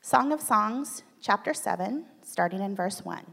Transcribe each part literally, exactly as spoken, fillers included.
Song of Songs, chapter seven, starting in verse one.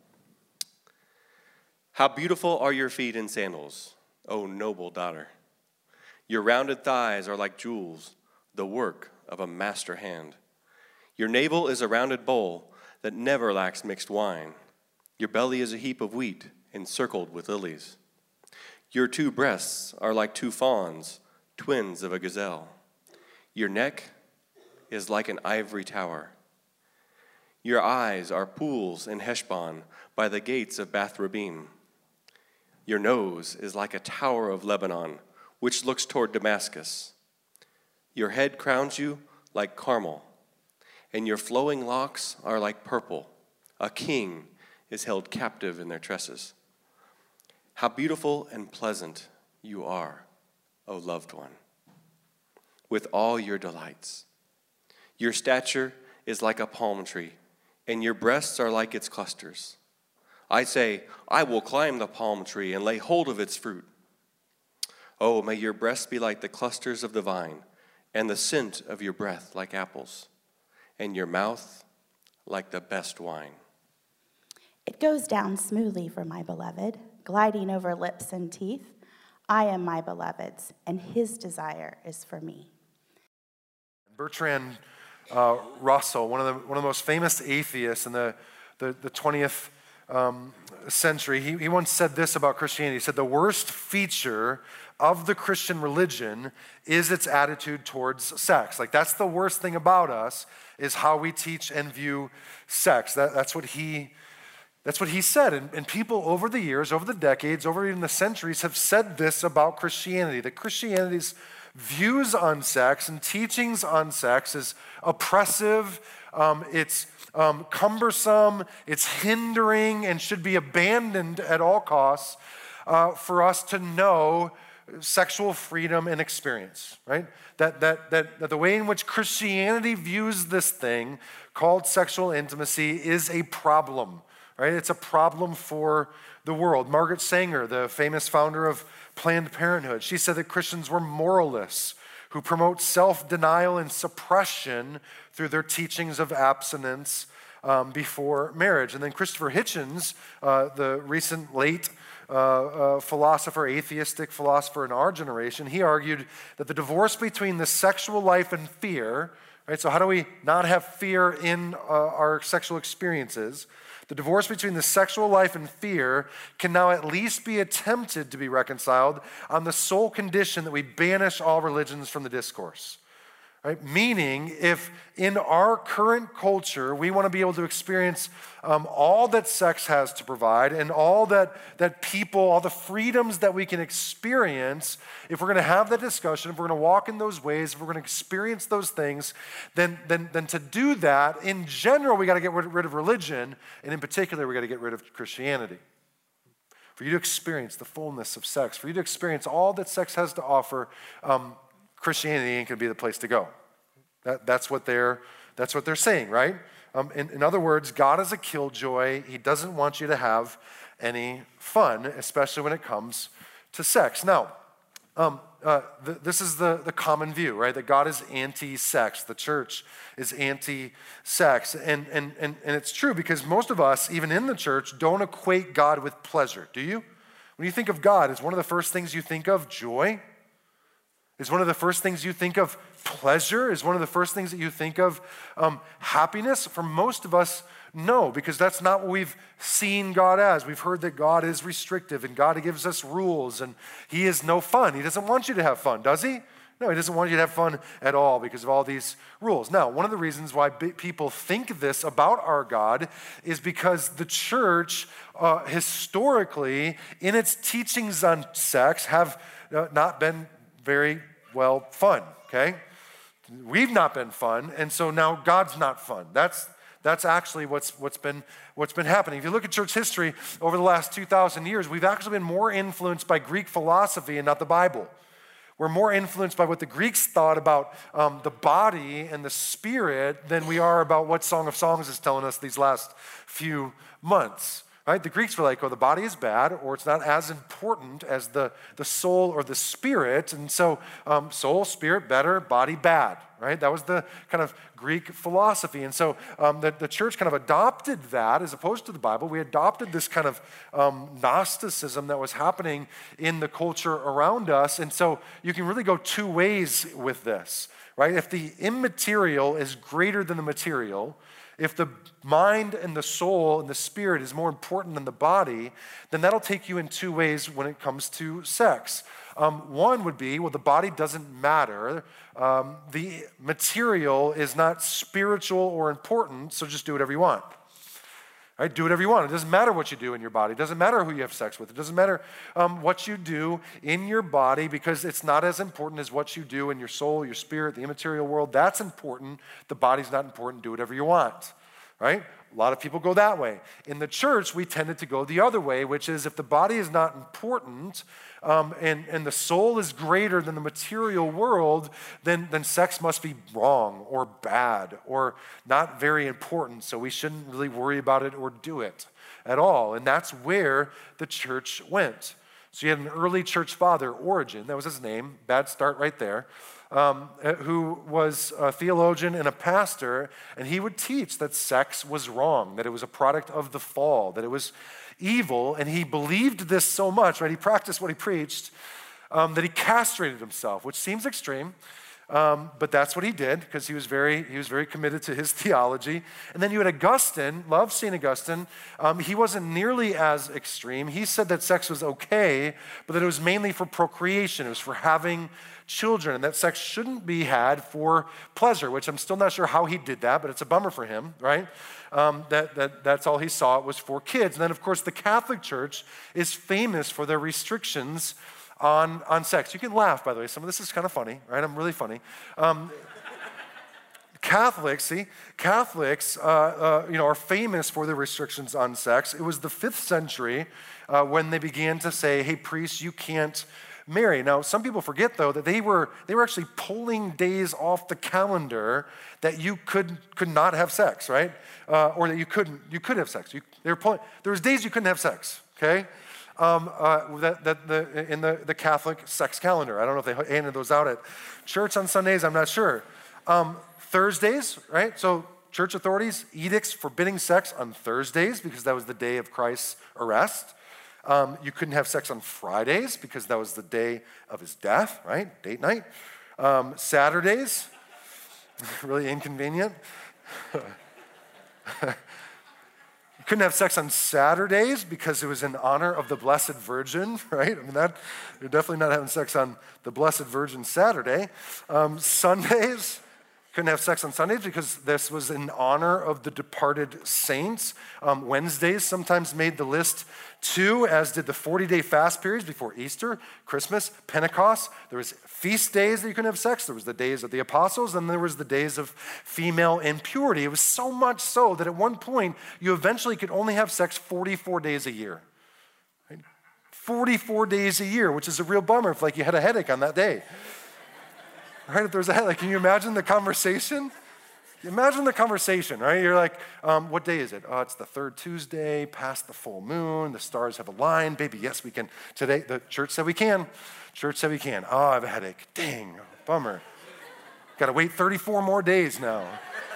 How beautiful are your feet in sandals, O noble daughter. Your rounded thighs are like jewels, the work of a master hand. Your navel is a rounded bowl that never lacks mixed wine. Your belly is a heap of wheat encircled with lilies. Your two breasts are like two fawns, twins of a gazelle. Your neck is like an ivory tower. Your eyes are pools in Heshbon by the gates of Bath Rabbim. Your nose is like a tower of Lebanon, which looks toward Damascus. Your head crowns you like Carmel, and your flowing locks are like purple. A king is held captive in their tresses. How beautiful and pleasant you are, O loved one, with all your delights. Your stature is like a palm tree, and your breasts are like its clusters. I say, I will climb the palm tree and lay hold of its fruit. Oh, may your breasts be like the clusters of the vine, and the scent of your breath like apples, and your mouth like the best wine. It goes down smoothly for my beloved, gliding over lips and teeth. I am my beloved's, and his desire is for me. Bertrand uh, Russell, one of the one of the most famous atheists in the the, the twentieth um, century, he, he once said this about Christianity. He said, the worst feature of the Christian religion is its attitude towards sex. Like, that's the worst thing about us, is how we teach and view sex. That, that's what he That's what he said, and, and people over the years, over the decades, over even the centuries have said this about Christianity, that Christianity's views on sex and teachings on sex is oppressive, um, it's um, cumbersome, it's hindering, and should be abandoned at all costs uh, for us to know sexual freedom and experience, right? That, that, that, that the way in which Christianity views this thing called sexual intimacy is a problem. Right? It's a problem for the world. Margaret Sanger, the famous founder of Planned Parenthood, she said that Christians were moralists who promote self-denial and suppression through their teachings of abstinence um, before marriage. And then Christopher Hitchens, uh, the recent late uh, uh, philosopher, atheistic philosopher in our generation, he argued that the divorce between the sexual life and fear, right? So how do we not have fear in uh, our sexual experiences? The divorce between the sexual life and fear can now at least be attempted to be reconciled on the sole condition that we banish all religions from the discourse. Right? Meaning, if in our current culture we want to be able to experience um, all that sex has to provide and all that, that people, all the freedoms that we can experience, if we're going to have that discussion, if we're going to walk in those ways, if we're going to experience those things, then, then, then to do that, in general, we got to get rid of religion, and in particular, we got to get rid of Christianity. For you to experience the fullness of sex, for you to experience all that sex has to offer, um, Christianity ain't going to be the place to go. That, that's what they're that's what they're saying, right? Um, in, in other words, God is a killjoy. He doesn't want you to have any fun, especially when it comes to sex. Now, um, uh, th- this is the, the common view, right? That God is anti-sex. The church is anti-sex. And, and, and, and it's true because most of us, even in the church, don't equate God with pleasure, do you? When you think of God, is one of the first things you think of joy? Is one of the first things you think of pleasure? Is one of the first things that you think of um, happiness? For most of us, no, because that's not what we've seen God as. We've heard that God is restrictive and God gives us rules and he is no fun. He doesn't want you to have fun, does he? No, he doesn't want you to have fun at all because of all these rules. Now, one of the reasons why people think this about our God is because the church, uh, historically, in its teachings on sex, have uh, not been very well fun, okay? We've not been fun, and so now God's not fun. That's that's actually what's what's been what's been happening. If you look at church history over the last two thousand years, we've actually been more influenced by Greek philosophy and not the Bible. We're more influenced by what the Greeks thought about um, the body and the spirit than we are about what Song of Songs is telling us these last few months. Right? The Greeks were like, oh, the body is bad, or it's not as important as the, the soul or the spirit. And so um, soul, spirit, better, body, bad. Right? That was the kind of Greek philosophy. And so um, the, the church kind of adopted that as opposed to the Bible. We adopted this kind of um, Gnosticism that was happening in the culture around us. And so you can really go two ways with this. Right? If the immaterial is greater than the material, if the mind and the soul and the spirit is more important than the body, then that'll take you in two ways when it comes to sex. Um, one would be, well, the body doesn't matter. Um, the material is not spiritual or important, so just do whatever you want. Right? Do whatever you want. It doesn't matter what you do in your body. It doesn't matter who you have sex with. It doesn't matter um, what you do in your body, because it's not as important as what you do in your soul, your spirit, the immaterial world. That's important. The body's not important. Do whatever you want. Right? A lot of people go that way. In the church, we tended to go the other way, which is if the body is not important um, and, and the soul is greater than the material world, then, then sex must be wrong or bad or not very important, so we shouldn't really worry about it or do it at all. And that's where the church went. So you had an early church father, Origen, that was his name, bad start right there, um, who was a theologian and a pastor, and he would teach that sex was wrong, that it was a product of the fall, that it was evil, and he believed this so much, right? He practiced what he preached, um, that he castrated himself, which seems extreme. Um, but that's what he did because he was very he was very committed to his theology. And then you had Augustine, love Saint Augustine. Um, he wasn't nearly as extreme. He said that sex was okay, but that it was mainly for procreation. It was for having children, and that sex shouldn't be had for pleasure, which I'm still not sure how he did that, but it's a bummer for him, right? Um, that, that that's all he saw, it was for kids. And then, of course, the Catholic Church is famous for their restrictions On, on sex. You can laugh, by the way. Some of this is kind of funny, right? I'm really funny. Um, Catholics, see, Catholics, uh, uh, you know, are famous for their restrictions on sex. It was the fifth century uh, when they began to say, "Hey, priests, you can't marry." Now, some people forget though that they were they were actually pulling days off the calendar that you could could not have sex, right? Uh, or that you couldn't you could have sex. You, they were pulling. There was days you couldn't have sex. Okay. Um, uh, that, that the, in the, the Catholic sex calendar. I don't know if they handed those out at church on Sundays, I'm not sure. Um, Thursdays, right? So church authorities, edicts forbidding sex on Thursdays because that was the day of Christ's arrest. Um, you couldn't have sex on Fridays because that was the day of his death, right? Date night. Um, Saturdays, really inconvenient. You couldn't have sex on Saturdays because it was in honor of the Blessed Virgin, right? I mean, that you're definitely not having sex on the Blessed Virgin Saturday. Um, Sundays, couldn't have sex on Sundays because this was in honor of the departed saints. Um, Wednesdays sometimes made the list too, as did the forty-day fast periods before Easter, Christmas, Pentecost. There was feast days that you couldn't have sex. There was the days of the apostles, and there was the days of female impurity. It was so much so that at one point, you eventually could only have sex forty-four days a year. Right? forty-four days a year, which is a real bummer if like you had a headache on that day. Right, if there's a headache, can you imagine the conversation? Imagine the conversation, right? You're like, um, what day is it? Oh, it's the third Tuesday, past the full moon, the stars have aligned. Baby, yes, we can. Today, the church said we can. Church said we can. Oh, I have a headache. Dang, bummer. Got to wait thirty-four more days now.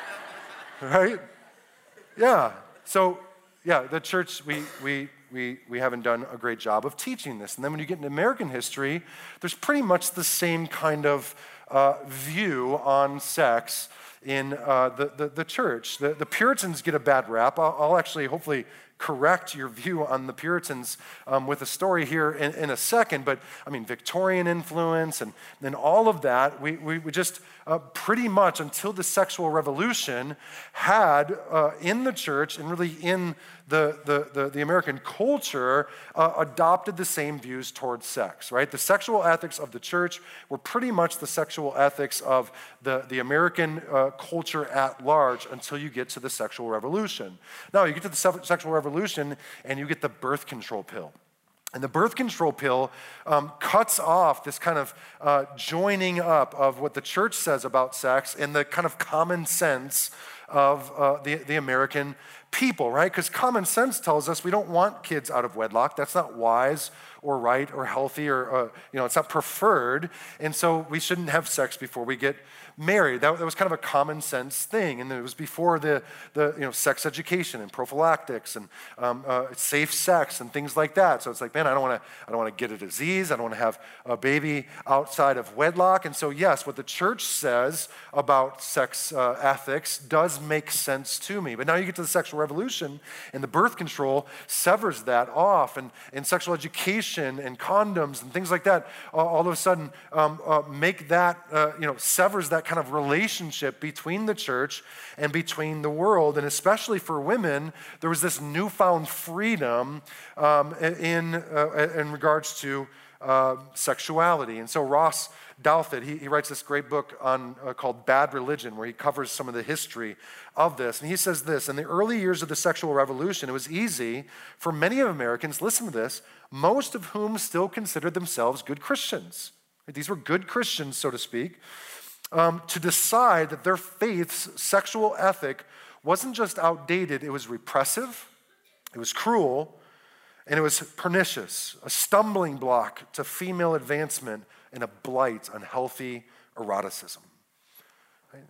Right? Yeah, so, yeah, the church, we, we, we, we haven't done a great job of teaching this. And then when you get into American history, there's pretty much the same kind of Uh, view on sex in uh, the, the, the church. The, the Puritans get a bad rap. I'll, I'll actually hopefully correct your view on the Puritans um, with a story here in, in a second, but I mean, Victorian influence and then all of that, we, we, we just uh, pretty much until the sexual revolution had uh, in the church and really in the, the, the, the American culture uh, adopted the same views towards sex, right? The sexual ethics of the church were pretty much the sexual ethics of the, the American uh, culture at large until you get to the sexual revolution. Now, you get to the se- sexual revolution and you get the birth control pill. And the birth control pill um, cuts off this kind of uh, joining up of what the church says about sex and the kind of common sense of uh, the, the American people, right? Because common sense tells us we don't want kids out of wedlock. That's not wise or right or healthy or, uh, you know, it's not preferred. And so we shouldn't have sex before we get married. That, that was kind of a common sense thing. And it was before the, the you know, sex education and prophylactics and um, uh, safe sex and things like that. So it's like, man, I don't want to I don't want to get a disease. I don't want to have a baby outside of wedlock. And so, yes, what the church says about sex uh, ethics does make sense to me. But now you get to the sexual revolution, and the birth control severs that off, and, and sexual education and condoms and things like that all, all of a sudden um, uh, make that, uh, you know, severs that kind of relationship between the church and between the world. And especially for women, there was this newfound freedom um, in, uh, in regards to uh, sexuality. And so Ross Douthat, he, he writes this great book on uh, called Bad Religion, where he covers some of the history of this. And he says this: in the early years of the sexual revolution, it was easy for many of Americans, listen to this, most of whom still considered themselves good Christians. These were good Christians, so to speak, um, to decide that their faith's sexual ethic wasn't just outdated, it was repressive, it was cruel, and it was pernicious, a stumbling block to female advancement and a blight on healthy eroticism. Right?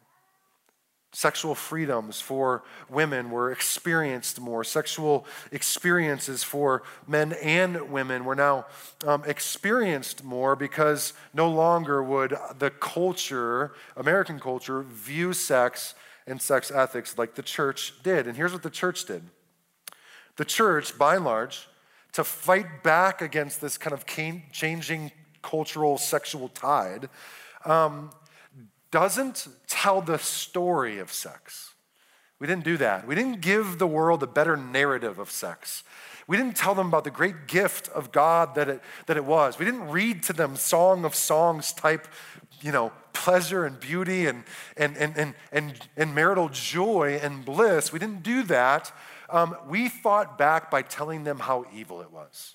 Sexual freedoms for women were experienced more. Sexual experiences for men and women were now um, experienced more because no longer would the culture, American culture, view sex and sex ethics like the church did. And here's what the church did. The church, by and large, to fight back against this kind of changing cultural sexual tide, um, doesn't tell the story of sex. We didn't do that. We didn't give the world a better narrative of sex. We didn't tell them about the great gift of God that it, that it was. We didn't read to them Song of Songs type, you know, pleasure and beauty and, and, and, and, and, and marital joy and bliss. We didn't do that. Um, we fought back by telling them how evil it was.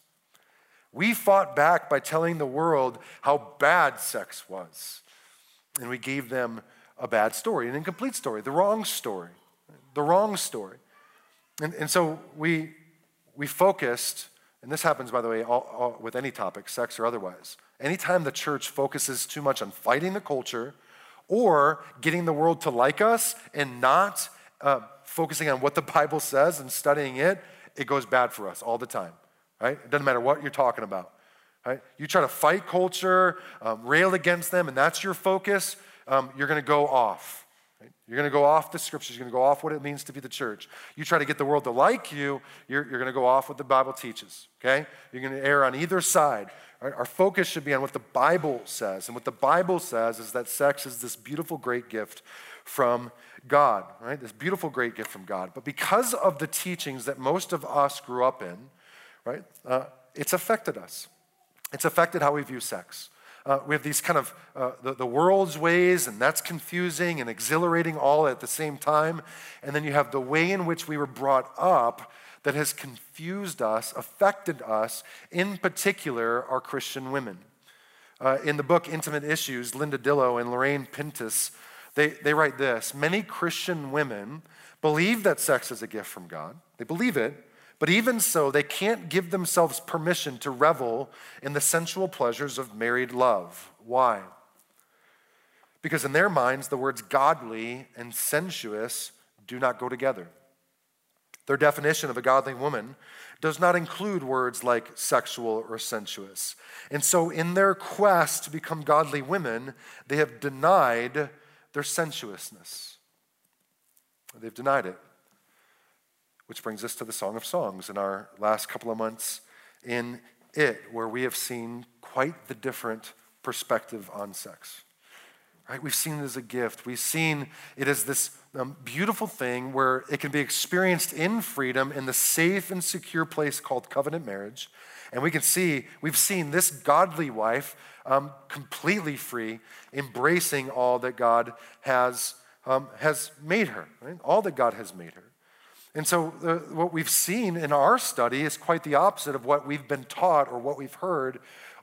We fought back by telling the world how bad sex was. And we gave them a bad story, an incomplete story, the wrong story, the wrong story. And, and so we, we focused, and this happens, by the way, all, all, with any topic, sex or otherwise. Anytime the church focuses too much on fighting the culture or getting the world to like us and not uh, focusing on what the Bible says and studying it, it goes bad for us all the time. Right? It doesn't matter what you're talking about. Right? You try to fight culture, um, rail against them, and that's your focus, um, you're going to go off. Right? You're going to go off the scriptures. You're going to go off what it means to be the church. You try to get the world to like you, you're, you're going to go off what the Bible teaches. Okay? You're going to err on either side. Right? Our focus should be on what the Bible says. And what the Bible says is that sex is this beautiful, great gift from God. Right? This beautiful, great gift from God. But because of the teachings that most of us grew up in, right? Uh, it's affected us. It's affected how we view sex. Uh, we have these kind of uh, the, the world's ways, and that's confusing and exhilarating all at the same time. And then you have the way in which we were brought up that has confused us, affected us, in particular, our Christian women. Uh, in the book Intimate Issues, Linda Dillow and Lorraine Pintus, they, they write this: many Christian women believe that sex is a gift from God. They believe it. But even so, they can't give themselves permission to revel in the sensual pleasures of married love. Why? Because in their minds, the words godly and sensuous do not go together. Their definition of a godly woman does not include words like sexual or sensuous. And so in their quest to become godly women, they have denied their sensuousness. They've denied it. Which brings us to the Song of Songs in our last couple of months in it, where we have seen quite the different perspective on sex. Right? We've seen it as a gift. We've seen it as this um, beautiful thing where it can be experienced in freedom in the safe and secure place called covenant marriage. And we can see, we've seen this godly wife um, completely free, embracing all that God has, um, has made her, right? All that God has made her. And so uh, what we've seen in our study is quite the opposite of what we've been taught or what we've heard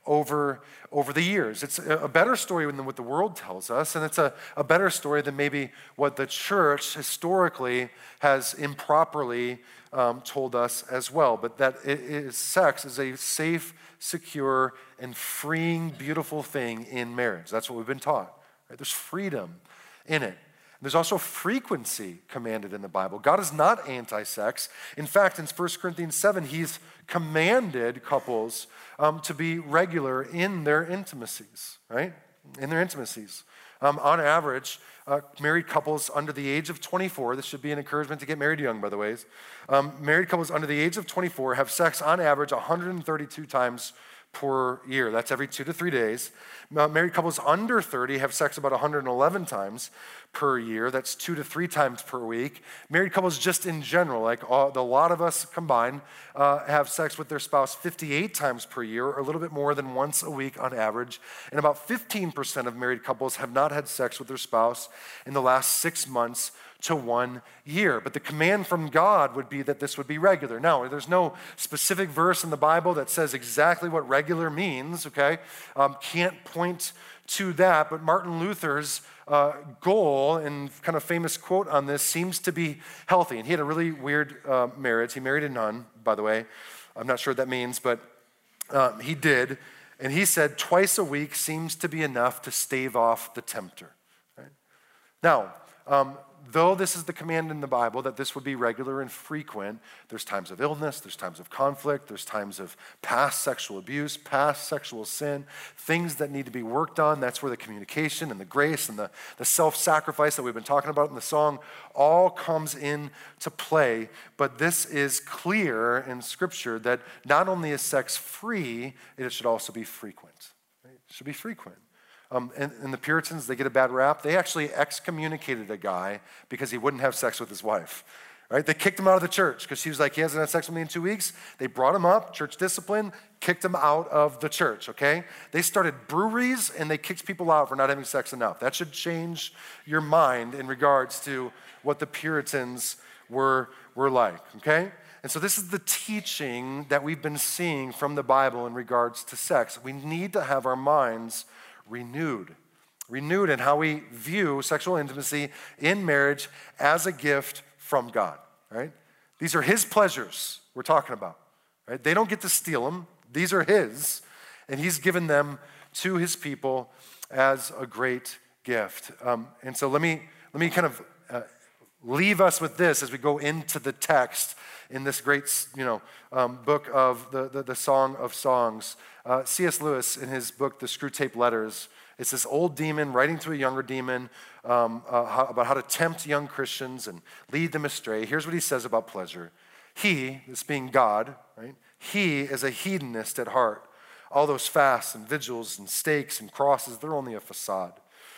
over, over the years. It's a better story than what the world tells us, and it's a, a better story than maybe what the church historically has improperly um, told us as well. But that it is, sex is a safe, secure, and freeing, beautiful thing in marriage. That's what we've been taught. Right? There's freedom in it. There's also frequency commanded in the Bible. God is not anti-sex. In fact, in First Corinthians seven, he's commanded couples um, to be regular in their intimacies, right? In their intimacies. Um, on average, uh, married couples under the age of twenty-four, this should be an encouragement to get married young, by the way. Um, married couples under the age of twenty-four have sex on average one hundred thirty-two times per year. That's every two to three days. Now, married couples under thirty have sex about one hundred eleven times per year. That's two to three times per week. Married couples just in general, like all, the lot of us combined, uh, have sex with their spouse fifty-eight times per year, or a little bit more than once a week on average. And about fifteen percent of married couples have not had sex with their spouse in the last six months to one year. But the command from God would be that this would be regular. Now, there's no specific verse in the Bible that says exactly what regular means, okay? Um, can't point to that, but Martin Luther's uh, goal and kind of famous quote on this seems to be healthy. And he had a really weird uh, marriage. He married a nun, by the way. I'm not sure what that means, but uh, he did. And he said, twice a week seems to be enough to stave off the tempter. Right? Now, um, though this is the command in the Bible that this would be regular and frequent, there's times of illness, there's times of conflict, there's times of past sexual abuse, past sexual sin, things that need to be worked on. That's where the communication and the grace and the, the self-sacrifice that we've been talking about in the song all comes into play. But this is clear in Scripture that not only is sex free, it should also be frequent. Right? It should be frequent. Um, and, and the Puritans, they get a bad rap. They actually excommunicated a guy because he wouldn't have sex with his wife, right? They kicked him out of the church because he was like, he hasn't had sex with me in two weeks. They brought him up, church discipline, kicked him out of the church, okay? They started breweries and they kicked people out for not having sex enough. That should change your mind in regards to what the Puritans were, were like, okay? And so this is the teaching that we've been seeing from the Bible in regards to sex. We need to have our minds renewed. Renewed in how we view sexual intimacy in marriage as a gift from God, right? These are his pleasures we're talking about, right? They don't get to steal them. These are his, and he's given them to his people as a great gift. Um, and so let me, let me kind of uh, leave us with this as we go into the text in this great, you know, um, book of the, the, the Song of Songs. Uh, C S Lewis, in his book, The Screwtape Letters, it's this old demon writing to a younger demon um, uh, how, about how to tempt young Christians and lead them astray. Here's what he says about pleasure. He, this being God, right? He is a hedonist at heart. All those fasts and vigils and stakes and crosses, they're only a facade.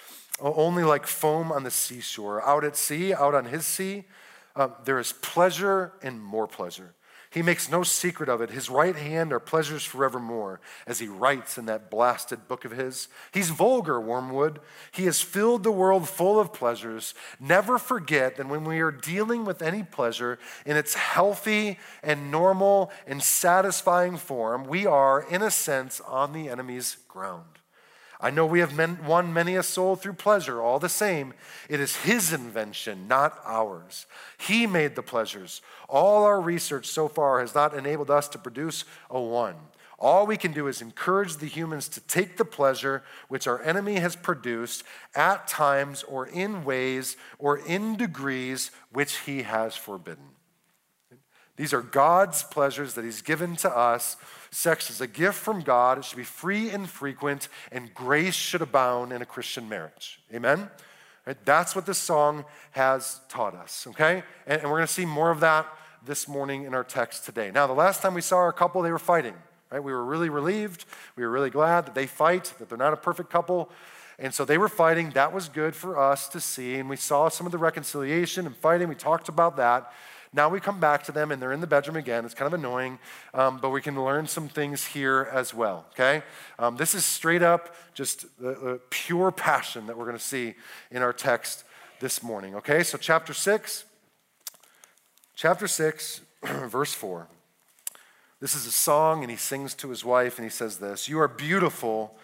Only like foam on the seashore. Out at sea, out on his sea, uh, there is pleasure and more pleasure. He makes no secret of it. His right hand are pleasures forevermore, as he writes in that blasted book of his. He's vulgar, Wormwood. He has filled the world full of pleasures. Never forget that when we are dealing with any pleasure in its healthy and normal and satisfying form, we are, in a sense, on the enemy's ground. I know we have men, won many a soul through pleasure. All the same, it is his invention, not ours. He made the pleasures. All our research so far has not enabled us to produce a one. All we can do is encourage the humans to take the pleasure which our enemy has produced at times or in ways or in degrees which he has forbidden. These are God's pleasures that he's given to us. Sex is a gift from God. It should be free and frequent, and grace should abound in a Christian marriage. Amen? Right? That's what this song has taught us, okay? And, and we're going to see more of that this morning in our text today. Now, the last time we saw our couple, they were fighting, right? We were really relieved. We were really glad that they fight, that they're not a perfect couple. And so they were fighting. That was good for us to see. And we saw some of the reconciliation and fighting. We talked about that. Now we come back to them, and they're in the bedroom again. It's kind of annoying, um, but we can learn some things here as well, okay? Um, this is straight up just the, the pure passion that we're going to see in our text this morning, okay? So chapter six, chapter six, verse four. This is a song, and he sings to his wife, and he says this, "You are beautiful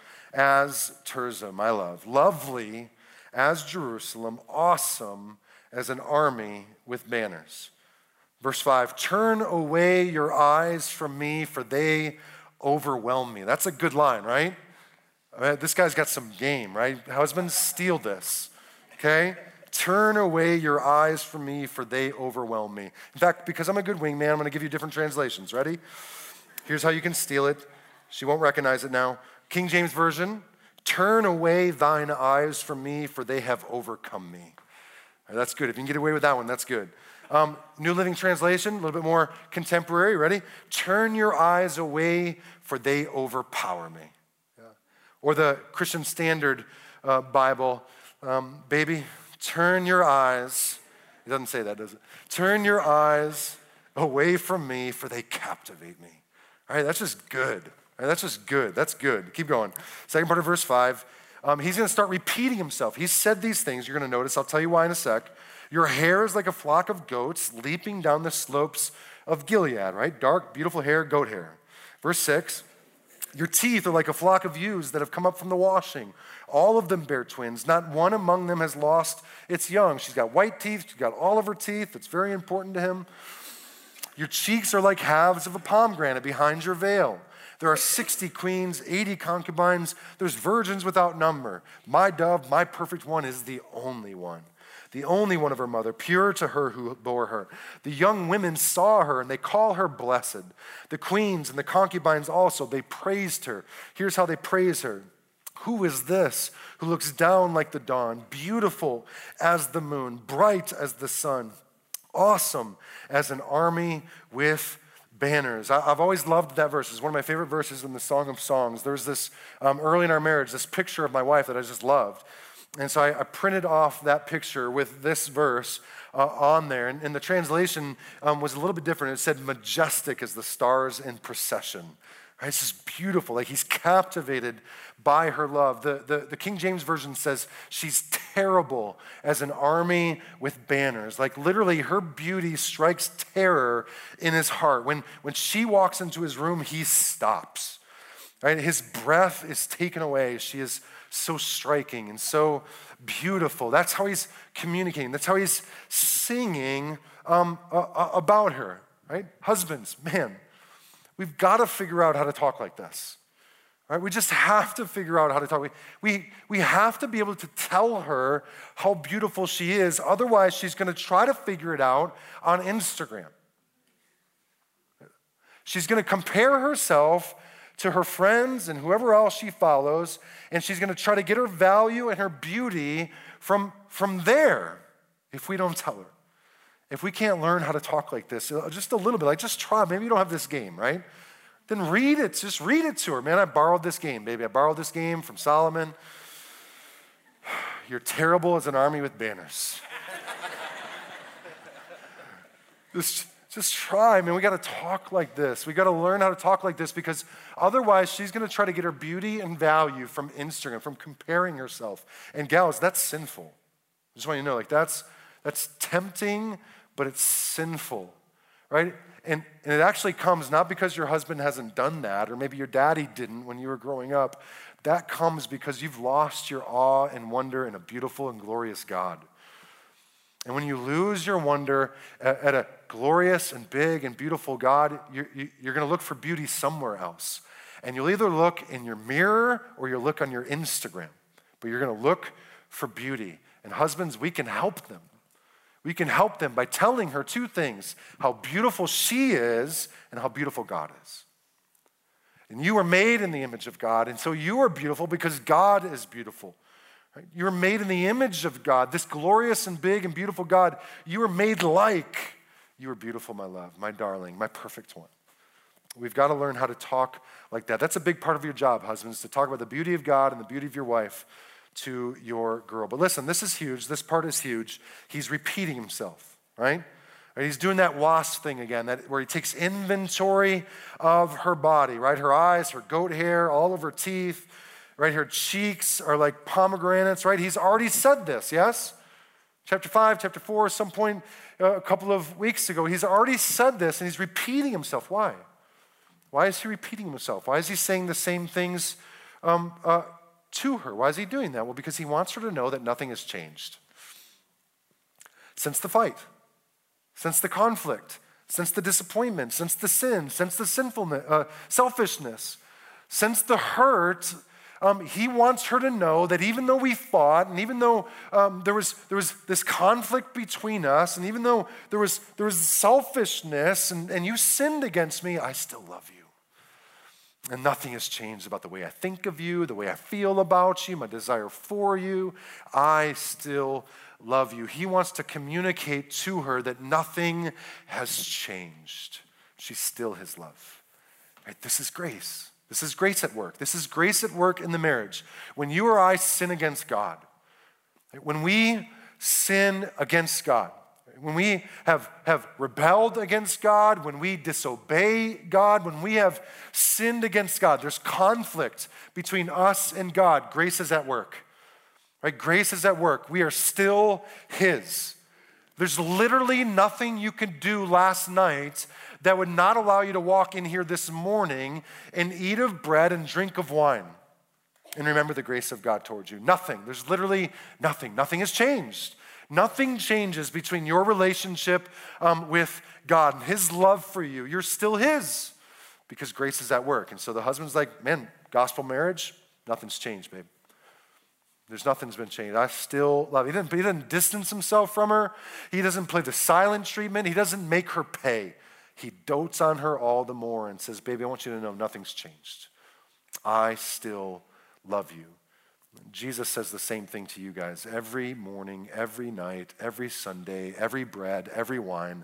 as Tirzah, my love, lovely as Jerusalem, awesome as an army with banners." Verse five, "Turn away your eyes from me, for they overwhelm me." That's a good line, right? All right, this guy's got some game, right? Husbands, steal this, okay? "Turn away your eyes from me, for they overwhelm me." In fact, because I'm a good wingman, I'm going to give you different translations. Ready? Here's how you can steal it. She won't recognize it now. King James Version, "Turn away thine eyes from me, for they have overcome me." All right, that's good. If you can get away with that one, that's good. Um, New Living Translation, a little bit more contemporary. Ready? "Turn your eyes away, for they overpower me." Yeah. Or the Christian Standard uh, Bible, um, "Baby, turn your eyes," it doesn't say that, does it? "Turn your eyes away from me, for they captivate me." All right, that's just good. All right, that's just good. That's good. Keep going. Second part of verse five, um, he's going to start repeating himself. He's said these things. You're going to notice. I'll tell you why in a sec. "Your hair is like a flock of goats leaping down the slopes of Gilead," right? Dark, beautiful hair, goat hair. Verse six, "Your teeth are like a flock of ewes that have come up from the washing. All of them bear twins. Not one among them has lost its young." She's got white teeth. She's got all of her teeth. It's very important to him. "Your cheeks are like halves of a pomegranate behind your veil. There are sixty queens, eighty concubines. There's virgins without number. My dove, my perfect one, is the only one. The only one of her mother, pure to her who bore her. The young women saw her, and they call her blessed. The queens and the concubines also, they praised her." Here's how they praise her. "Who is this who looks down like the dawn, beautiful as the moon, bright as the sun, awesome as an army with banners?" I've always loved that verse. It's one of my favorite verses in the Song of Songs. There's this, um, early in our marriage, this picture of my wife that I just loved. And so I, I printed off that picture with this verse uh, on there. And, and the translation um, was a little bit different. It said, "Majestic as the stars in procession." Right? It's just beautiful. Like he's captivated by her love. The, the, the King James Version says she's terrible as an army with banners. Like literally her beauty strikes terror in his heart. When, when she walks into his room, he stops. Right? His breath is taken away. She is so striking and so beautiful. That's how he's communicating. That's how he's singing um, uh, about her. Right? Husbands, man, we've got to figure out how to talk like this. Right? We just have to figure out how to talk. We, we, we have to be able to tell her how beautiful she is. Otherwise, she's going to try to figure it out on Instagram. She's going to compare herself to her friends and whoever else she follows, and she's going to try to get her value and her beauty from, from there if we don't tell her. If we can't learn how to talk like this, just a little bit, like just try. Maybe you don't have this game, right? Then read it. Just read it to her. Man, I borrowed this game, baby. I borrowed this game from Solomon. You're terrible as an army with banners. just, just try. I mean, we got to talk like this. We got to learn how to talk like this because otherwise she's going to try to get her beauty and value from Instagram, from comparing herself. And gals, that's sinful. I just want you to know, like that's that's tempting, but it's sinful, right? And, and it actually comes not because your husband hasn't done that, or maybe your daddy didn't when you were growing up. That comes because you've lost your awe and wonder in a beautiful and glorious God. And when you lose your wonder at, at a glorious and big and beautiful God, you're, you're going to look for beauty somewhere else. And you'll either look in your mirror or you'll look on your Instagram. But you're going to look for beauty. And husbands, we can help them. We can help them by telling her two things, how beautiful she is and how beautiful God is. And you were made in the image of God, and so you are beautiful because God is beautiful. Right? You were made in the image of God, this glorious and big and beautiful God. You were made like, you are beautiful, my love, my darling, my perfect one. We've got to learn how to talk like that. That's a big part of your job, husbands, to talk about the beauty of God and the beauty of your wife to your girl. But listen, this is huge. This part is huge. He's repeating himself, right? He's doing that wasp thing again, that where he takes inventory of her body, right? Her eyes, her goat hair, all of her teeth, right? Her cheeks are like pomegranates, right? He's already said this, yes? Chapter five, chapter four, some point uh, a couple of weeks ago, he's already said this, and he's repeating himself. Why? Why is he repeating himself? Why is he saying the same things um, uh, to her? Why is he doing that? Well, because he wants her to know that nothing has changed. Since the fight, since the conflict, since the disappointment, since the sin, since the sinfulness, uh, selfishness, since the hurt, um, he wants her to know that even though we fought, and even though um, there was there was this conflict between us, and even though there was there was selfishness, and, and you sinned against me, I still love you. And nothing has changed about the way I think of you, the way I feel about you, my desire for you. I still love you. He wants to communicate to her that nothing has changed. She's still his love. Right? This is grace. This is grace at work. This is grace at work in the marriage. When you or I sin against God, right? When we sin against God, when we have, have rebelled against God, when we disobey God, when we have sinned against God, there's conflict between us and God. Grace is at work. Right? Grace is at work. We are still his. There's literally nothing you could do last night that would not allow you to walk in here this morning and eat of bread and drink of wine and remember the grace of God towards you. Nothing. There's literally nothing. Nothing has changed. Nothing changes between your relationship um, with God and his love for you. You're still his because grace is at work. And so the husband's like, man, gospel marriage, nothing's changed, babe. There's nothing's been changed. I still love her. He doesn't, he doesn't distance himself from her. He doesn't play the silent treatment. He doesn't make her pay. He dotes on her all the more and says, baby, I want you to know nothing's changed. I still love you. Jesus says the same thing to you guys every morning, every night, every Sunday, every bread, every wine.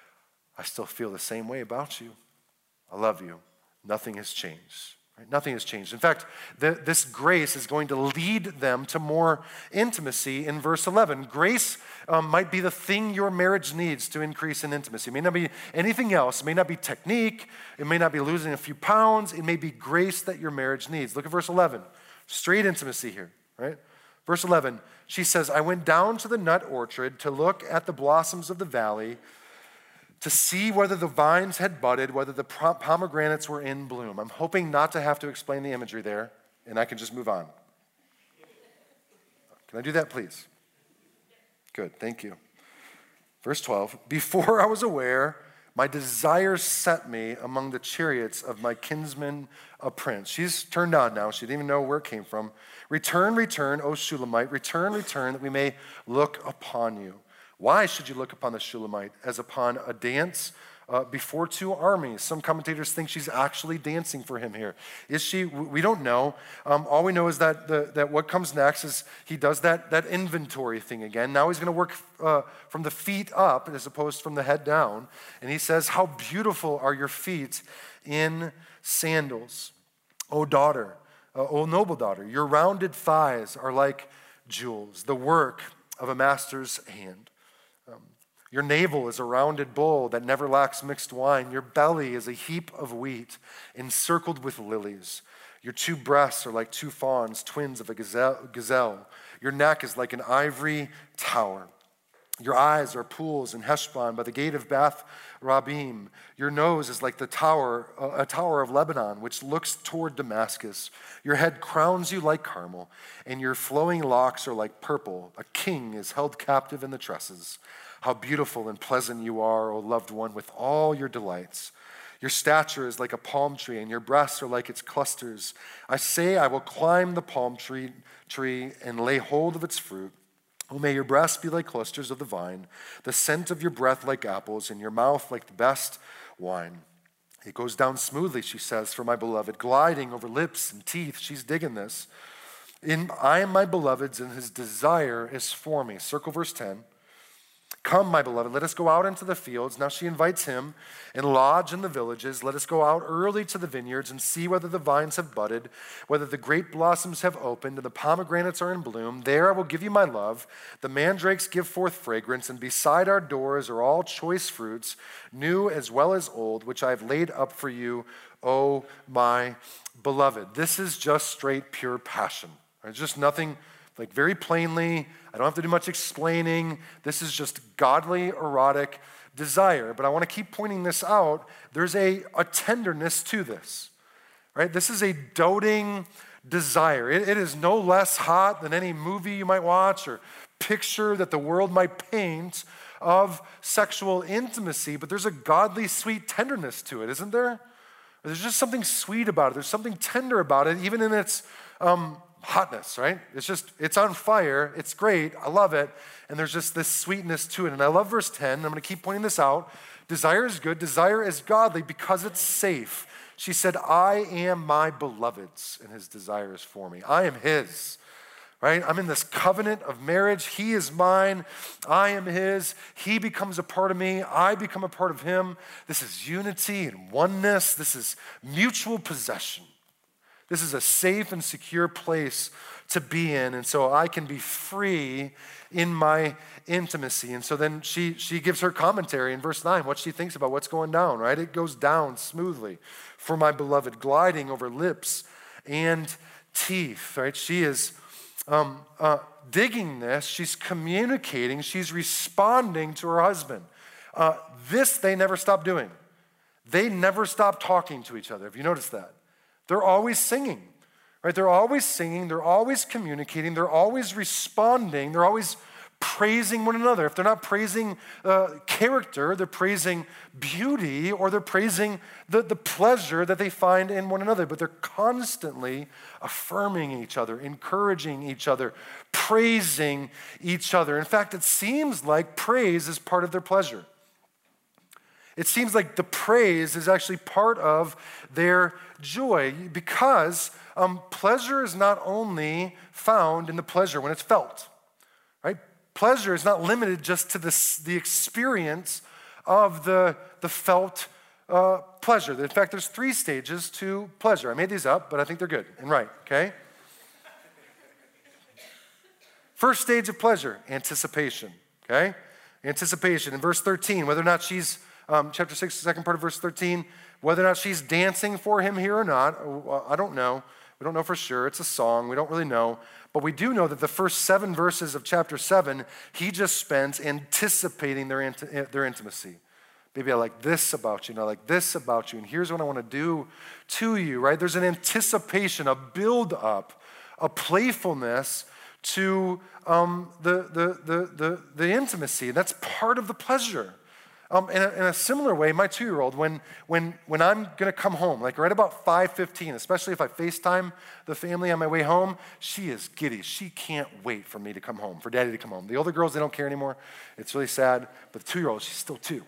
I still feel the same way about you. I love you. Nothing has changed. Right? Nothing has changed. In fact, the, this grace is going to lead them to more intimacy in verse eleven. Grace um, might be the thing your marriage needs to increase in intimacy. It may not be anything else. It may not be technique. It may not be losing a few pounds. It may be grace that your marriage needs. Look at verse eleven. Straight intimacy here, right? Verse eleven, she says, I went down to the nut orchard to look at the blossoms of the valley, to see whether the vines had budded, whether the pomegranates were in bloom. I'm hoping not to have to explain the imagery there, and I can just move on. Can I do that, please? Good, thank you. Verse twelve, before I was aware, my desire set me among the chariots of my kinsman, a prince. She's turned on now. She didn't even know where it came from. Return, return, O Shulamite. Return, return, that we may look upon you. Why should you look upon the Shulamite as upon a dance uh, before two armies? Some commentators think she's actually dancing for him here. Is she? We don't know. Um, all we know is that the, that what comes next is he does that, that inventory thing again. Now he's going to work uh, from the feet up as opposed from the head down. And he says, how beautiful are your feet in sandals, O daughter, uh, O noble daughter. Your rounded thighs are like jewels, the work of a master's hand. Um, your navel is a rounded bowl that never lacks mixed wine. Your belly is a heap of wheat encircled with lilies. Your two breasts are like two fawns, twins of a gazelle. gazelle. Your neck is like an ivory tower. Your eyes are pools in Heshbon by the gate of Beth Rabim. Your nose is like the tower, a tower of Lebanon, which looks toward Damascus. Your head crowns you like Carmel, and your flowing locks are like purple. A king is held captive in the tresses. How beautiful and pleasant you are, O loved one, with all your delights. Your stature is like a palm tree, and your breasts are like its clusters. I say, I will climb the palm tree, tree and lay hold of its fruit. Oh, may your breasts be like clusters of the vine, the scent of your breath like apples, and your mouth like the best wine. It goes down smoothly, she says, for my beloved, gliding over lips and teeth. She's digging this. In, I am my beloved's, and his desire is for me. Circle verse ten. Come, my beloved, let us go out into the fields. Now she invites him and lodge in the villages. Let us go out early to the vineyards and see whether the vines have budded, whether the grape blossoms have opened, and the pomegranates are in bloom. There I will give you my love. The mandrakes give forth fragrance, and beside our doors are all choice fruits, new as well as old, which I have laid up for you, O my beloved. This is just straight, pure passion. It's just nothing. Like very plainly, I don't have to do much explaining. This is just godly, erotic desire. But I want to keep pointing this out. There's a, a tenderness to this, right? This is a doting desire. It, it is no less hot than any movie you might watch or picture that the world might paint of sexual intimacy, but there's a godly, sweet tenderness to it, isn't there? There's just something sweet about it. There's something tender about it, even in its um, hotness, right? It's just, it's on fire. It's great. I love it. And there's just this sweetness to it. And I love verse ten. I'm going to keep pointing this out. Desire is good. Desire is godly because it's safe. She said, I am my beloved's, and his desire is for me. I am his, right? I'm in this covenant of marriage. He is mine. I am his. He becomes a part of me. I become a part of him. This is unity and oneness. This is mutual possession. This is a safe and secure place to be in, and so I can be free in my intimacy. And so then she she gives her commentary in verse nine, what she thinks about what's going down, right? It goes down smoothly for my beloved, gliding over lips and teeth, right? She is um, uh, digging this. She's communicating. She's responding to her husband. Uh, this they never stop doing. They never stop talking to each other. Have you noticed that? They're always singing, right? They're always singing. They're always communicating. They're always responding. They're always praising one another. If they're not praising uh, character, they're praising beauty, or they're praising the, the pleasure that they find in one another. But they're constantly affirming each other, encouraging each other, praising each other. In fact, it seems like praise is part of their pleasure. It seems like the praise is actually part of their joy, because um, pleasure is not only found in the pleasure when it's felt, right? Pleasure is not limited just to this, the experience of the, the felt uh, pleasure. In fact, there's three stages to pleasure. I made these up, but I think they're good and right, okay? First stage of pleasure, anticipation, okay? Anticipation. In verse thirteen, whether or not she's, um, chapter six, second part of verse thirteen, whether or not she's dancing for him here or not, I don't know. We don't know for sure. It's a song. We don't really know. But we do know that the first seven verses of chapter seven, he just spends anticipating their, int- their intimacy. Baby, I like this about you, and I like this about you, and here's what I want to do to you, right? There's an anticipation, a build-up, a playfulness to um, the, the, the, the, the intimacy. That's part of the pleasure. Um, in, a, in a similar way, my two-year-old, when, when, when I'm going to come home, like right about five fifteen, especially if I FaceTime the family on my way home, she is giddy. She can't wait for me to come home, for Daddy to come home. The older girls, they don't care anymore. It's really sad. But the two-year-old, she's still two.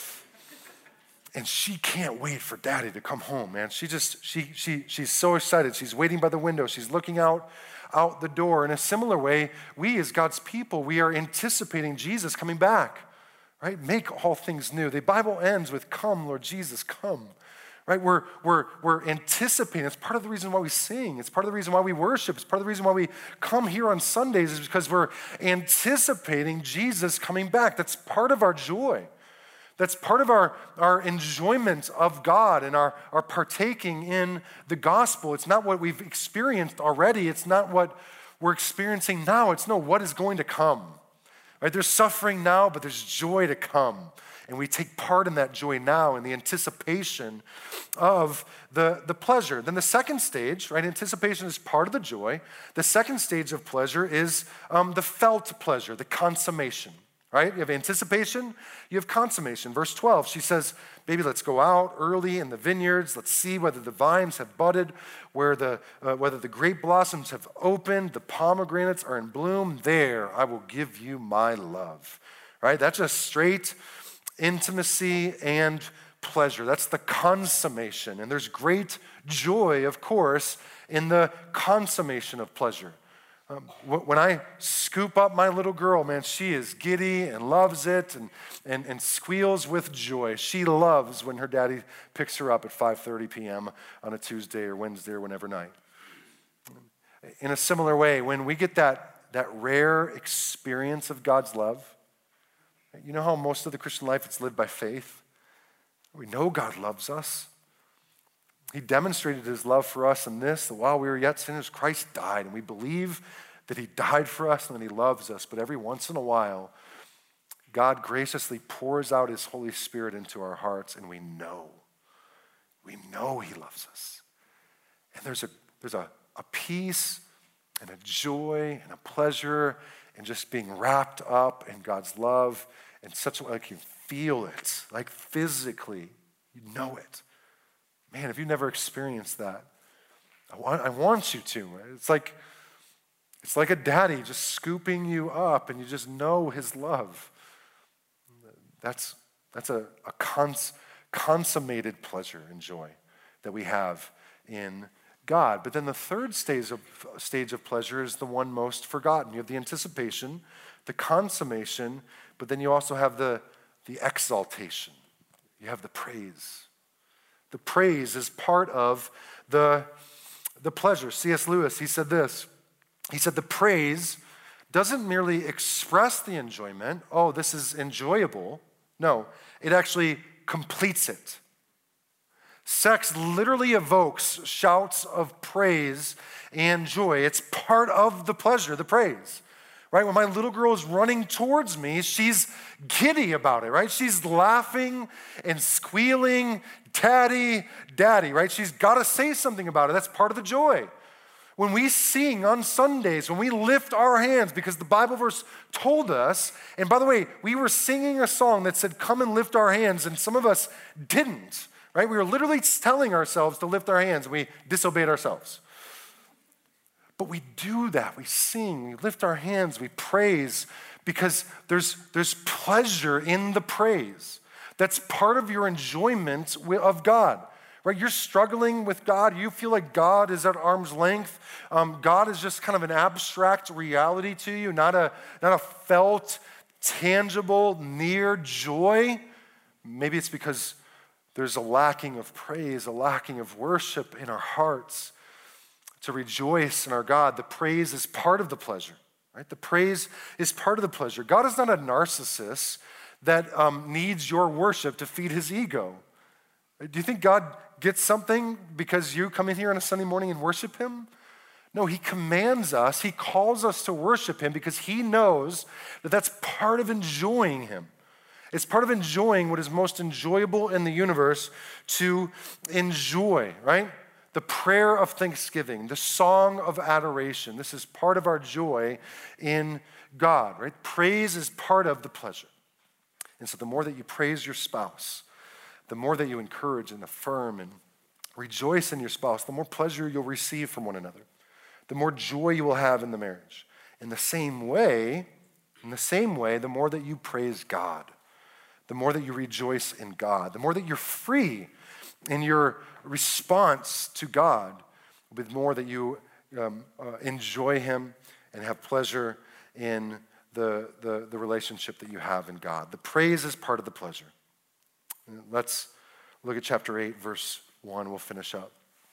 And she can't wait for Daddy to come home, man. She just, she, she, she's so excited. She's waiting by the window. She's looking out, out the door. In a similar way, we as God's people, we are anticipating Jesus coming back. Right? Make all things new. The Bible ends with, come, Lord Jesus, come. Right? We're, we're, we're anticipating. It's part of the reason why we sing. It's part of the reason why we worship. It's part of the reason why we come here on Sundays, is because we're anticipating Jesus coming back. That's part of our joy. That's part of our, our enjoyment of God and our, our partaking in the gospel. It's not what we've experienced already. It's not what we're experiencing now. It's no, what is going to come. Right? There's suffering now, but there's joy to come. And we take part in that joy now in the anticipation of the, the pleasure. Then the second stage, right? Anticipation is part of the joy. The second stage of pleasure is um, the felt pleasure, the consummation. Right? You have anticipation, you have consummation. Verse twelve, she says, baby, let's go out early in the vineyards. Let's see whether the vines have budded, where the, uh, whether the grape blossoms have opened, the pomegranates are in bloom. There, I will give you my love. Right? That's just straight intimacy and pleasure. That's the consummation. And there's great joy, of course, in the consummation of pleasure. Um, when I scoop up my little girl, man, she is giddy and loves it and, and, and squeals with joy. She loves when her daddy picks her up at five thirty p.m. on a Tuesday or Wednesday or whenever night. In a similar way, when we get that, that rare experience of God's love, you know how most of the Christian life it's lived by faith? We know God loves us. He demonstrated his love for us in this, that while we were yet sinners, Christ died. And we believe that he died for us and that he loves us. But every once in a while, God graciously pours out his Holy Spirit into our hearts, and we know, we know he loves us. And there's a there's a, a peace and a joy and a pleasure in just being wrapped up in God's love in such a way like you feel it, like physically, you know it. Man, if you've never experienced that, I want, I want you to. It's like, it's like a daddy just scooping you up and you just know his love. That's, that's a, a cons, consummated pleasure and joy that we have in God. But then the third stage of, stage of pleasure is the one most forgotten. You have the anticipation, the consummation, but then you also have the, the exaltation. You have the praise. The praise is part of the, the pleasure. C S Lewis, he said this. He said the praise doesn't merely express the enjoyment. Oh, this is enjoyable. No, it actually completes it. Sex literally evokes shouts of praise and joy. It's part of the pleasure, the praise, right? When my little girl is running towards me, she's giddy about it, right? She's laughing and squealing, daddy, daddy, right? She's got to say something about it. That's part of the joy. When we sing on Sundays, when we lift our hands, because the Bible verse told us, and by the way, we were singing a song that said, come and lift our hands, and some of us didn't. Right? We were literally telling ourselves to lift our hands, and we disobeyed ourselves. But we do that. We sing, we lift our hands, we praise, because there's, there's pleasure in the praise. That's part of your enjoyment of God. Right? You're struggling with God. You feel like God is at arm's length. Um, God is just kind of an abstract reality to you, not a, not a felt, tangible, near joy. Maybe it's because there's a lacking of praise, a lacking of worship in our hearts to rejoice in our God. The praise is part of the pleasure, right? The praise is part of the pleasure. God is not a narcissist that um, needs your worship to feed his ego. Do you think God gets something because you come in here on a Sunday morning and worship him? No, he commands us, he calls us to worship him because he knows that that's part of enjoying him. It's part of enjoying what is most enjoyable in the universe to enjoy, right? The prayer of thanksgiving, the song of adoration. This is part of our joy in God, right? Praise is part of the pleasure. And so the more that you praise your spouse, the more that you encourage and affirm and rejoice in your spouse, the more pleasure you'll receive from one another, the more joy you will have in the marriage. In the same way, in the same way, the more that you praise God, the more that you rejoice in God, the more that you're free in your response to God, the more that you um, uh, enjoy him and have pleasure in the, the, the relationship that you have in God. The praise is part of the pleasure. Let's look at chapter eight, verse one. We'll finish up.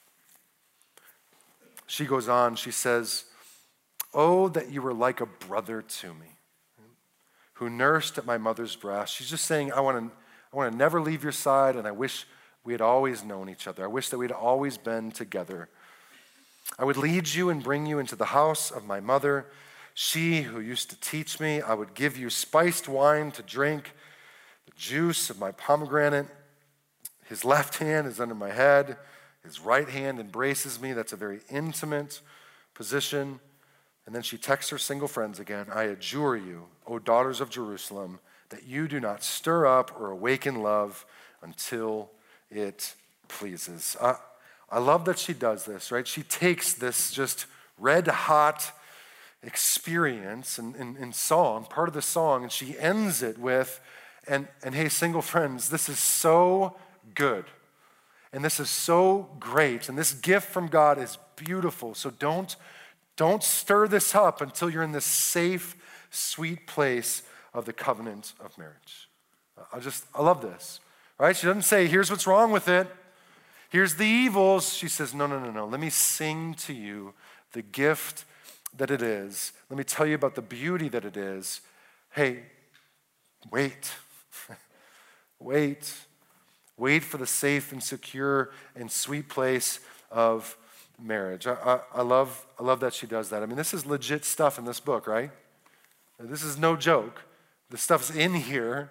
She goes on, she says, "Oh, that you were like a brother to me, who nursed at my mother's breast." She's just saying, I want to I want to never leave your side, and I wish we had always known each other. I wish that we'd always been together. I would lead you and bring you into the house of my mother, she who used to teach me. I would give you spiced wine to drink, the juice of my pomegranate. His left hand is under my head. His right hand embraces me. That's a very intimate position. And then she texts her single friends again. "I adjure you, O daughters of Jerusalem, that you do not stir up or awaken love until it pleases." I, I love that she does this, right? She takes this just red hot experience in, in, in song, part of the song, and she ends it with, and, and hey, single friends, this is so good. And this is so great. And this gift from God is beautiful. So don't, don't stir this up until you're in this safe, sweet place of the covenant of marriage. I just, I love this, right? She doesn't say, here's what's wrong with it. Here's the evils. She says, no, no, no, no. Let me sing to you the gift that it is. Let me tell you about the beauty that it is. Hey, wait. Wait. Wait for the safe and secure and sweet place of marriage. I, I, I love, I love that she does that. I mean, this is legit stuff in this book, right? This is no joke. the stuff's in here.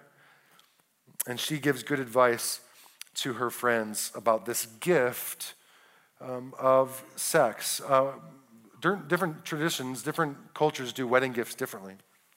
And she gives good advice to her friends about this gift um, of sex. Uh, different traditions, different cultures do wedding gifts differently.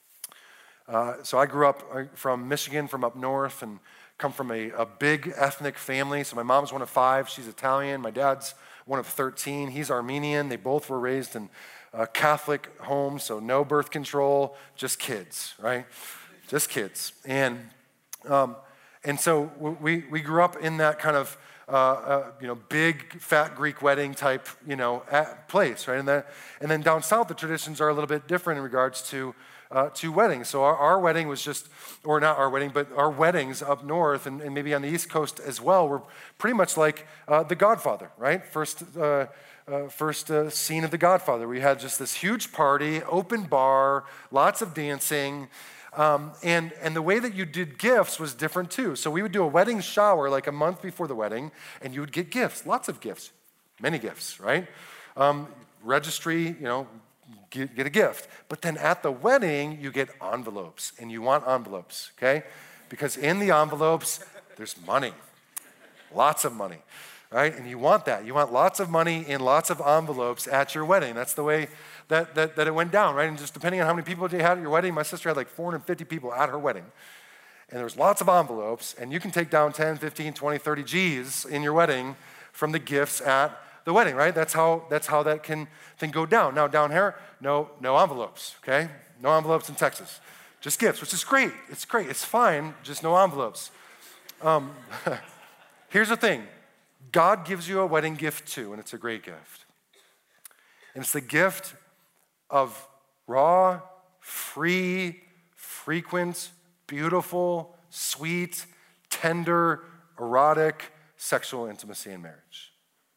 Uh, so I grew up from Michigan, from up north, and come from a, a big ethnic family. So my mom's one of five. She's Italian. My dad's one of thirteen. He's Armenian. They both were raised in a Catholic homes, so no birth control, just kids, right? Just kids. And um, and so we we grew up in that kind of uh, uh, you know big fat Greek wedding type you know place, right? And then and then down south the traditions are a little bit different in regards to. Uh, to weddings. So our, our wedding was just, or not our wedding, but our weddings up north and, and maybe on the East Coast as well were pretty much like uh, The Godfather, right? First uh, uh, first uh, scene of The Godfather. We had just this huge party, open bar, lots of dancing, um, and, and the way that you did gifts was different too. So we would do a wedding shower like a month before the wedding, and you would get gifts, lots of gifts, many gifts, right? Um, registry, you know, get a gift. But then at the wedding, you get envelopes, and you want envelopes, okay? Because in the envelopes, there's money, lots of money, right? And you want that. You want lots of money in lots of envelopes at your wedding. That's the way that, that, that it went down, right? And just depending on how many people you had at your wedding, my sister had like four hundred fifty people at her wedding. And there was lots of envelopes, and you can take down ten, fifteen, twenty, thirty G's in your wedding from the gifts at the wedding, right? That's how that's how that can thing go down. Now down here, no no envelopes, okay? No envelopes in Texas, just gifts, which is great. It's great. It's fine. Just no envelopes. Um, here's the thing: God gives you a wedding gift too, and it's a great gift. And it's the gift of raw, free, frequent, beautiful, sweet, tender, erotic sexual intimacy in marriage.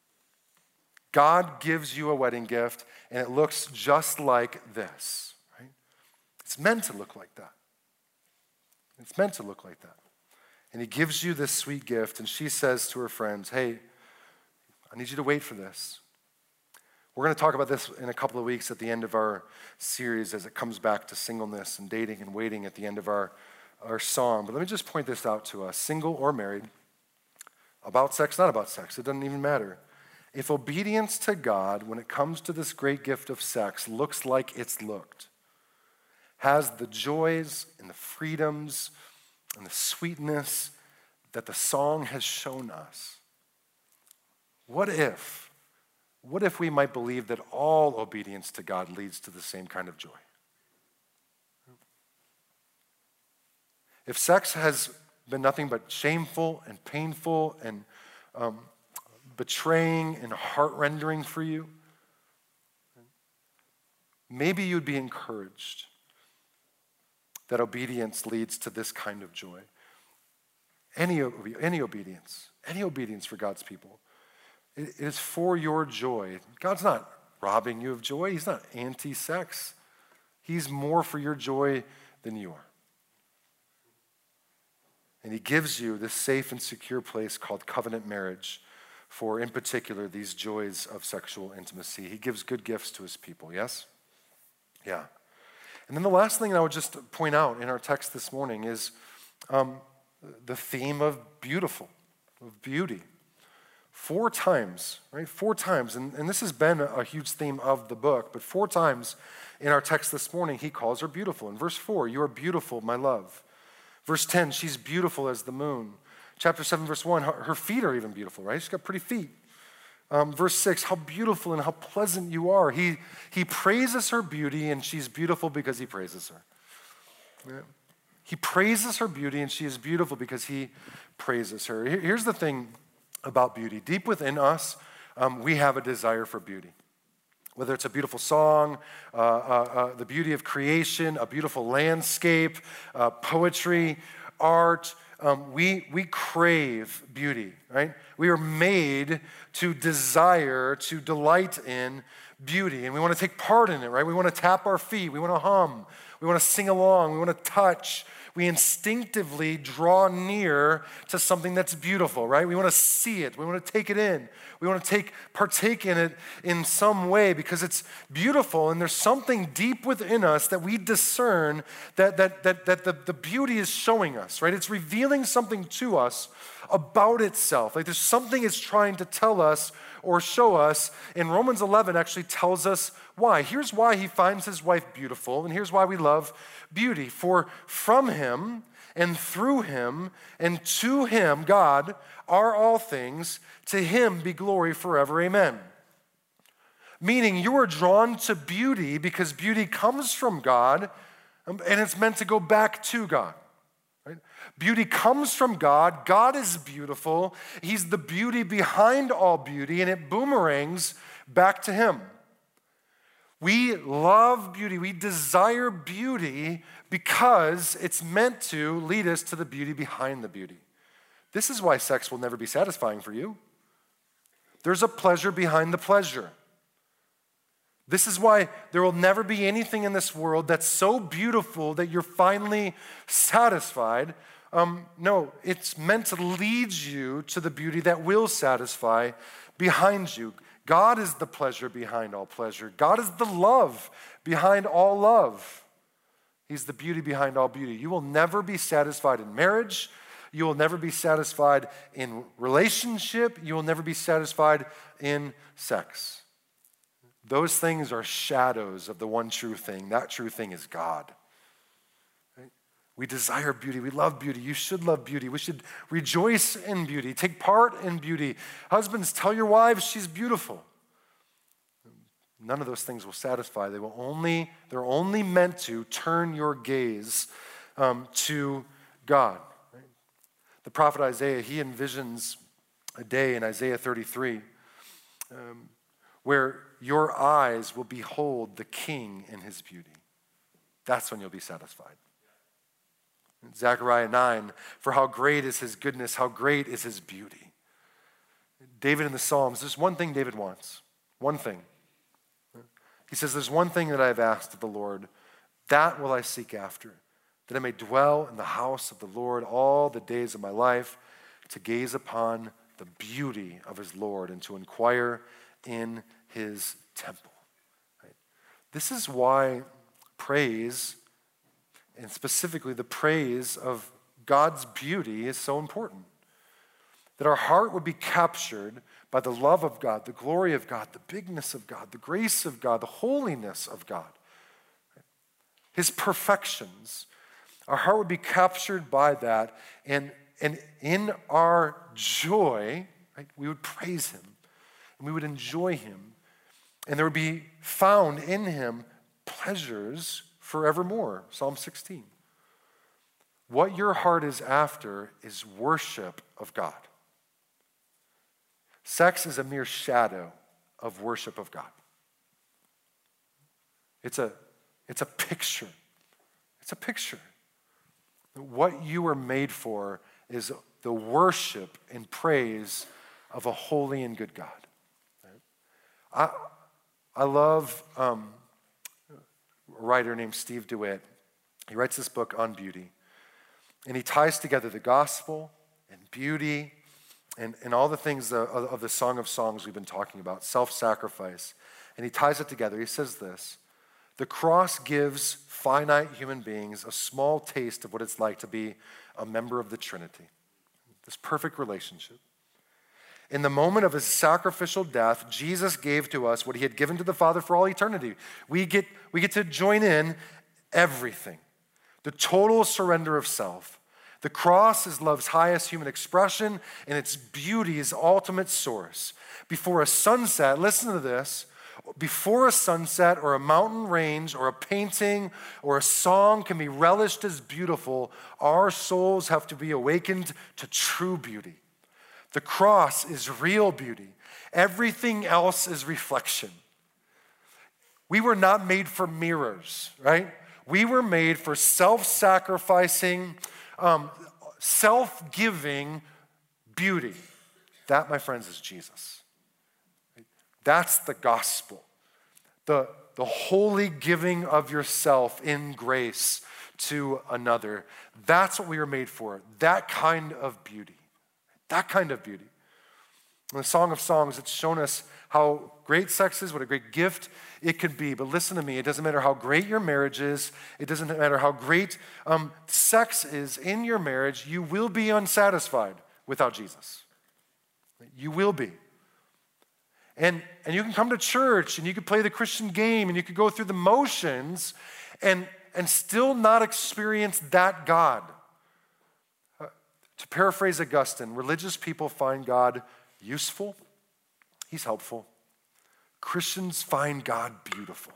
God gives you a wedding gift, and it looks just like this, right? It's meant to look like that. It's meant to look like that. And he gives you this sweet gift, and she says to her friends, hey, I need you to wait for this. We're going to talk about this in a couple of weeks at the end of our series as it comes back to singleness and dating and waiting at the end of our, our song. But let me just point this out to us, single or married, about sex, not about sex. It doesn't even matter. If obedience to God, when it comes to this great gift of sex, looks like it's looked, has the joys and the freedoms and the sweetness that the song has shown us, what if, what if we might believe that all obedience to God leads to the same kind of joy? If sex has been nothing but shameful and painful and um, betraying and heart-rendering for you, maybe you'd be encouraged that obedience leads to this kind of joy. Any, any obedience, any obedience for God's people, it is for your joy. God's not robbing you of joy. He's not anti-sex. He's more for your joy than you are. And he gives you this safe and secure place called covenant marriage for, in particular, these joys of sexual intimacy. He gives good gifts to his people, yes? Yeah. And then the last thing I would just point out in our text this morning is um, the theme of beautiful, of beauty. Four times, right? Four times, and, and this has been a, a huge theme of the book, but four times in our text this morning, he calls her beautiful. In verse four, you are beautiful, my love. Verse ten, she's beautiful as the moon. Chapter seven, verse one, her, her feet are even beautiful, right? She's got pretty feet. Um, verse six, how beautiful and how pleasant you are. He, he praises her beauty, and she's beautiful because he praises her. Yeah. He praises her beauty, and she is beautiful because he praises her. Here, here's the thing about beauty. Deep within us, um, we have a desire for beauty. Whether it's a beautiful song, uh, uh, uh, the beauty of creation, a beautiful landscape, uh, poetry, art, um, we, we crave beauty, right? We are made to desire, to delight in beauty, and we want to take part in it, right? We want to tap our feet, we want to hum, we want to sing along, we want to touch, we instinctively draw near to something that's beautiful, right? We want to see it. We want to take it in. We want to take partake in it in some way because it's beautiful, and there's something deep within us that we discern that, that, that, that the, the beauty is showing us, right? It's revealing something to us about itself. Like there's something it's trying to tell us or show us. And Romans eleven actually tells us why. Here's why he finds his wife beautiful, and here's why we love beauty. For from him and through him and to him, God, are all things. To him be glory forever. Amen. Meaning you are drawn to beauty because beauty comes from God, and it's meant to go back to God. Right? Beauty comes from God. God is beautiful. He's the beauty behind all beauty, and it boomerangs back to him. We love beauty. We desire beauty because it's meant to lead us to the beauty behind the beauty. This is why sex will never be satisfying for you. There's a pleasure behind the pleasure. This is why there will never be anything in this world that's so beautiful that you're finally satisfied. Um, no, it's meant to lead you to the beauty that will satisfy behind you. God is the pleasure behind all pleasure. God is the love behind all love. He's the beauty behind all beauty. You will never be satisfied in marriage. You will never be satisfied in relationship. You will never be satisfied in sex. Those things are shadows of the one true thing. That true thing is God. Right? We desire beauty. We love beauty. You should love beauty. We should rejoice in beauty. Take part in beauty. Husbands, tell your wives she's beautiful. None of those things will satisfy. They will only, they're only meant to turn your gaze um, to God. Right? The prophet Isaiah, he envisions a day in Isaiah thirty-three um, where your eyes will behold the King in his beauty. That's when you'll be satisfied. In Zechariah nine, for how great is his goodness, how great is his beauty. David in the Psalms, there's one thing David wants, one thing. He says, there's one thing that I have asked of the Lord, that will I seek after, that I may dwell in the house of the Lord all the days of my life, to gaze upon the beauty of his Lord and to inquire in his temple. Right? This is why praise, and specifically the praise of God's beauty, is so important. That our heart would be captured by the love of God, the glory of God, the bigness of God, the grace of God, the holiness of God, his perfections. Our heart would be captured by that, and, and in our joy, right, we would praise him, and we would enjoy him, and there would be found in him pleasures forevermore. Psalm sixteen. What your heart is after is worship of God. Sex is a mere shadow of worship of God. It's a, it's a picture. It's a picture. What you were made for is the worship and praise of a holy and good God. I, I love um, a writer named Steve DeWitt. He writes this book on beauty. And he ties together the gospel and beauty and, and all the things of, of the Song of Songs we've been talking about, self-sacrifice. And he ties it together. He says this, the cross gives finite human beings a small taste of what it's like to be a member of the Trinity, this perfect relationship. In the moment of his sacrificial death, Jesus gave to us what he had given to the Father for all eternity. We get, we get to join in everything, the total surrender of self. The cross is love's highest human expression, and its beauty is ultimate source. Before a sunset, listen to this, before a sunset or a mountain range or a painting or a song can be relished as beautiful, our souls have to be awakened to true beauty. The cross is real beauty. Everything else is reflection. We were not made for mirrors, right? We were made for self-sacrificing, um, self-giving beauty. That, my friends, is Jesus. That's the gospel. The, the holy giving of yourself in grace to another. That's what we were made for, that kind of beauty. That kind of beauty. In the Song of Songs, it's shown us how great sex is, what a great gift it could be. But listen to me, it doesn't matter how great your marriage is, it doesn't matter how great um, sex is in your marriage, you will be unsatisfied without Jesus. You will be. And, and you can come to church and you can play the Christian game and you can go through the motions and, and still not experience that God. Uh, to paraphrase Augustine, religious people find God useful, he's helpful. Christians find God beautiful.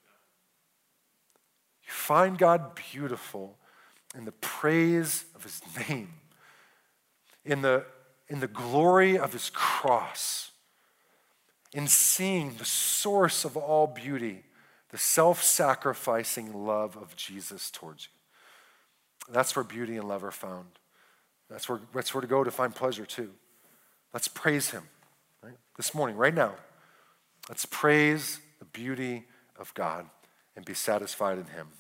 You find God beautiful in the praise of his name, in the, in the glory of his cross, in seeing the source of all beauty, the self-sacrificing love of Jesus towards you. That's where beauty and love are found. That's where, that's where to go to find pleasure too. Let's praise him, right? This morning, right now. Let's praise the beauty of God and be satisfied in him.